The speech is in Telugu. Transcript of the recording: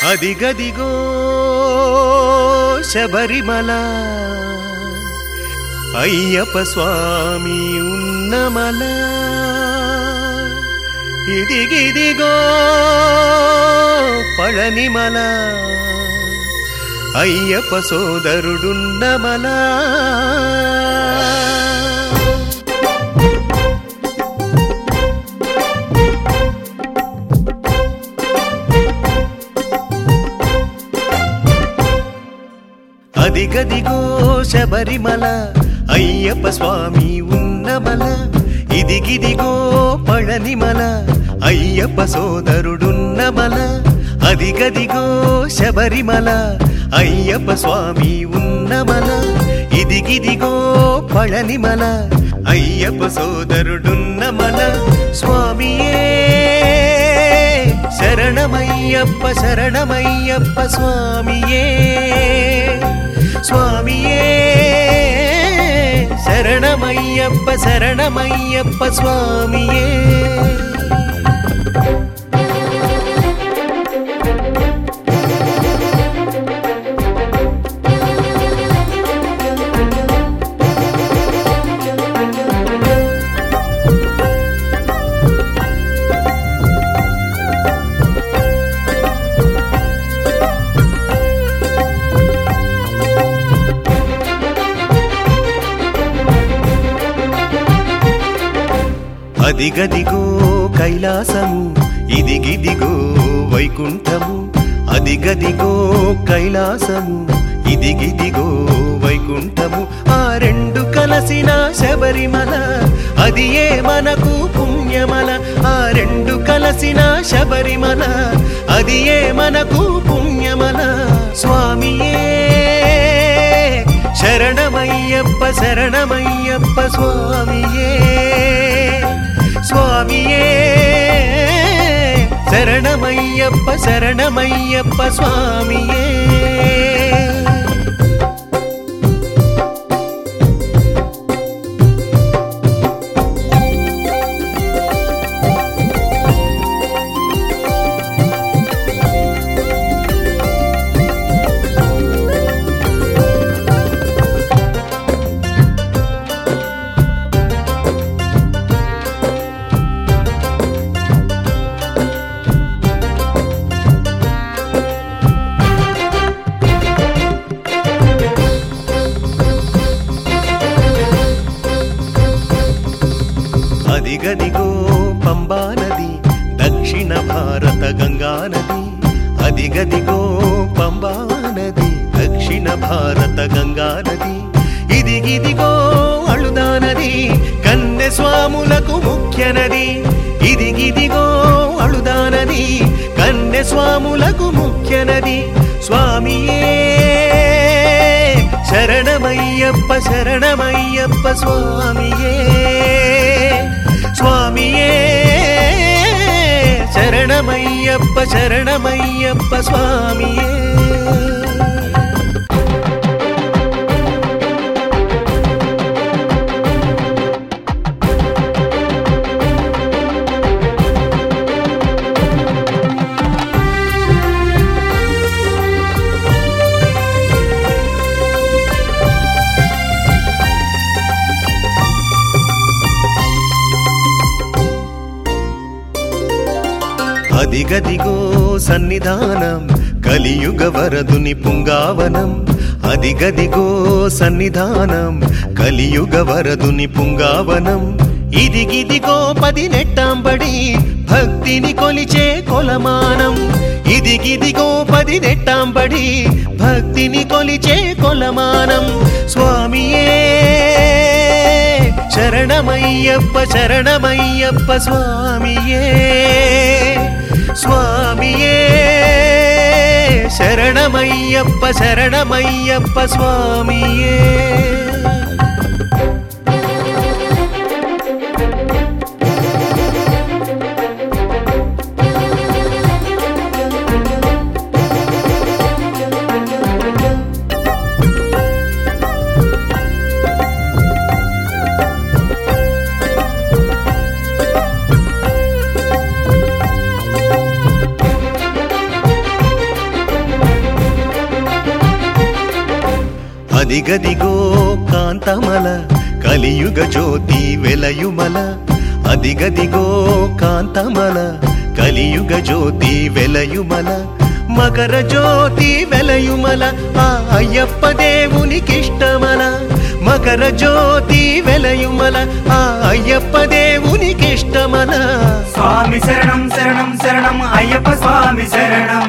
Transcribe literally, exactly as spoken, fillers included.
అదిగదిగో శబరిమల అయ్యప్ప స్వామి ఉన్నమల ఇదిగిదిగో పళనిమల అయ్యప్ప సోదరుడున్నమల అదిగదిగో శబరిమల అయ్యప్ప స్వామి ఉన్నమల ఇదిగిదిగో పళనిమల అయ్యప్ప సోదరుడున్నమల అదిగదిగో శబరిమల అయ్యప్ప స్వామి ఉన్నమల ఇదిగిదిగో పళనిమల అయ్యప్ప సోదరుడున్నమల స్వామియే శరణమయ్యప్ప శరణమయ్యప్ప స్వామియే స్వామియే శరణమయ్యప్ప శరణమయ్యప్ప స్వామియే అదిగదిగో కైలాసము ఇదిగిదిగో వైకుంఠము అదిగదిగో కైలాసము ఇదిగిదిగో వైకుంఠము ఆ రెండు కలసిన శబరిమల అది ఏ మనకు పుణ్యమల ఆ రెండు కలసిన శబరిమల అది ఏ మనకు పుణ్యమల స్వామియే శరణమయ్యప్ప శరణమయ్యప్ప స్వామియే స్వామియే శరణమయ్యప్ప శరణమయ్యప్ప స్వామియే అదిగదిగో పంబా నది దక్షిణ భారత గంగా నది అదిగదిగో పంబా నది దక్షిణ భారత గంగా నది ఇదిగిదిగో అళుదా నది కన్నె స్వాములకు ముఖ్య నది ఇదిగిదిగో అళుదా నది కన్నె స్వాములకు ముఖ్య నది స్వామియే శరణమయ్యప్ప శరణమయ్యప్ప స్వామియే స్వామియే శరణమయ్యప్ప శరణమయ్యప్ప స్వామియే అదిగదిగో సన్నిధానం కలియుగ వరదుని పుంగావనం అదిగదిగో సన్నిధానం కలియుగ వరదుని పుంగావనం ఇదిగిదిగో పది నెట్టాంబడి భక్తిని కొలిచే కొలమానం ఇదిగిదిగో పది నెట్టాంబడి భక్తిని కొలిచే కొలమానం స్వామియే శరణమయ్యప్ప శరణమయ్యప్ప స్వామియే స్వామియే శరణమయ్యప్ప శరణమయ్యప్ప స్వామియే అదిగదిగో కాంతమల కలియుగ జ్యోతి వెలయుమల అదిగదిగో కాంతమల కలియుగ జ్యోతి వెలయుమల మకర జ్యోతి వెలయుమల ఆ అయ్యప్ప దేవునికిష్టమల మకర జ్యోతి వెలయుమల ఆ అయ్యప్ప దేవునికిష్టమల స్వామి శరణం శరణం శరణం అయ్యప్ప స్వామి శరణం